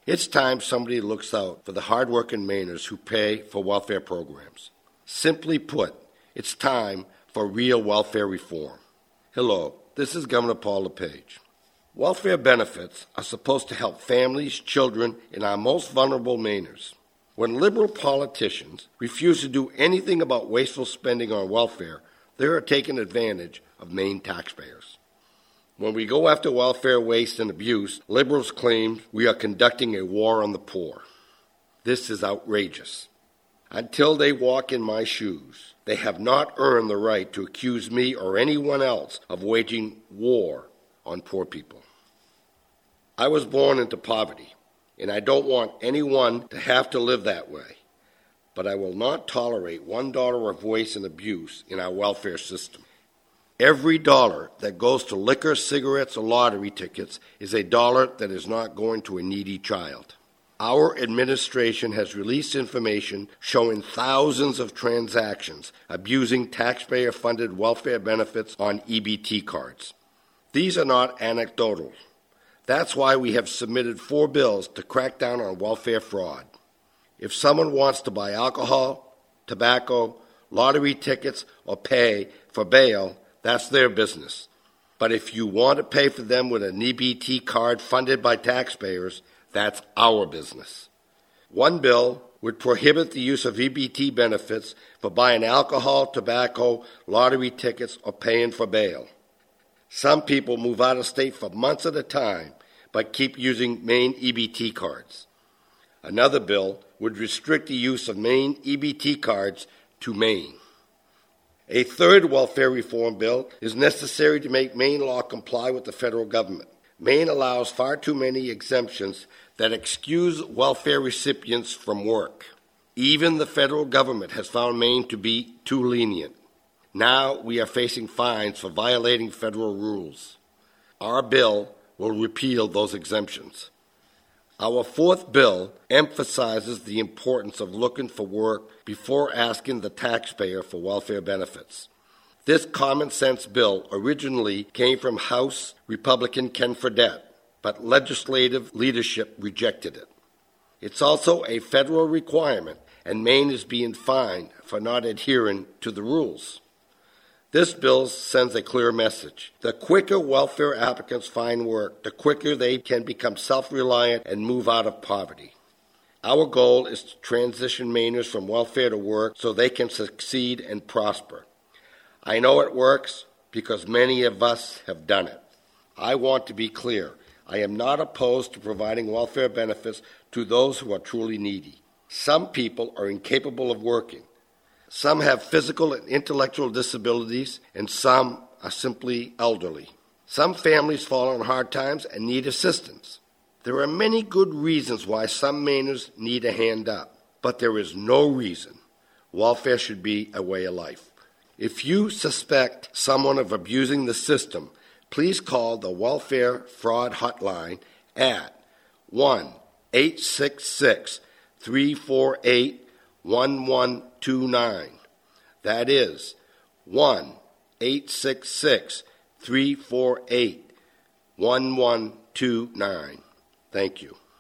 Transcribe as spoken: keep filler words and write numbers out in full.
It's time somebody looks out for the hard-working Mainers who pay for welfare programs. Simply put, it's time for real welfare reform. Hello, this is Governor Paul LePage. Welfare benefits are supposed to help families, children, and our most vulnerable Mainers. When liberal politicians refuse to do anything about wasteful spending on welfare, they are taking advantage of Maine taxpayers. When we go after welfare waste and abuse, liberals claim we are conducting a war on the poor. This is outrageous. Until they walk in my shoes, they have not earned the right to accuse me or anyone else of waging war on poor people. I was born into poverty, and I don't want anyone to have to live that way. But I will not tolerate one dollar of waste and abuse in our welfare system. Every dollar that goes to liquor, cigarettes, or lottery tickets is a dollar that is not going to a needy child. Our administration has released information showing thousands of transactions abusing taxpayer-funded welfare benefits on E B T cards. These are not anecdotal. That's why we have submitted four bills to crack down on welfare fraud. If someone wants to buy alcohol, tobacco, lottery tickets, or pay for bail, that's their business. But if you want to pay for them with an E B T card funded by taxpayers, that's our business. One bill would prohibit the use of E B T benefits for buying alcohol, tobacco, lottery tickets, or paying for bail. Some people move out of state for months at a time, but keep using Maine E B T cards. Another bill would restrict the use of Maine E B T cards to Maine. A third welfare reform bill is necessary to make Maine law comply with the federal government. Maine allows far too many exemptions that excuse welfare recipients from work. Even the federal government has found Maine to be too lenient. Now we are facing fines for violating federal rules. Our bill will repeal those exemptions. Our fourth bill emphasizes the importance of looking for work before asking the taxpayer for welfare benefits. This common sense bill originally came from House Republican Ken Fredette, but legislative leadership rejected it. It's also a federal requirement, and Maine is being fined for not adhering to the rules. This bill sends a clear message. The quicker welfare applicants find work, the quicker they can become self-reliant and move out of poverty. Our goal is to transition Mainers from welfare to work so they can succeed and prosper. I know it works because many of us have done it. I want to be clear. I am not opposed to providing welfare benefits to those who are truly needy. Some people are incapable of working. Some have physical and intellectual disabilities, and some are simply elderly. Some families fall on hard times and need assistance. There are many good reasons why some Mainers need a hand up, but there is no reason welfare should be a way of life. If you suspect someone of abusing the system, please call the Welfare Fraud Hotline at one eight six six, three four eight, one one two nine. That is one eight six six, three four eight, one one two nine. Thank you.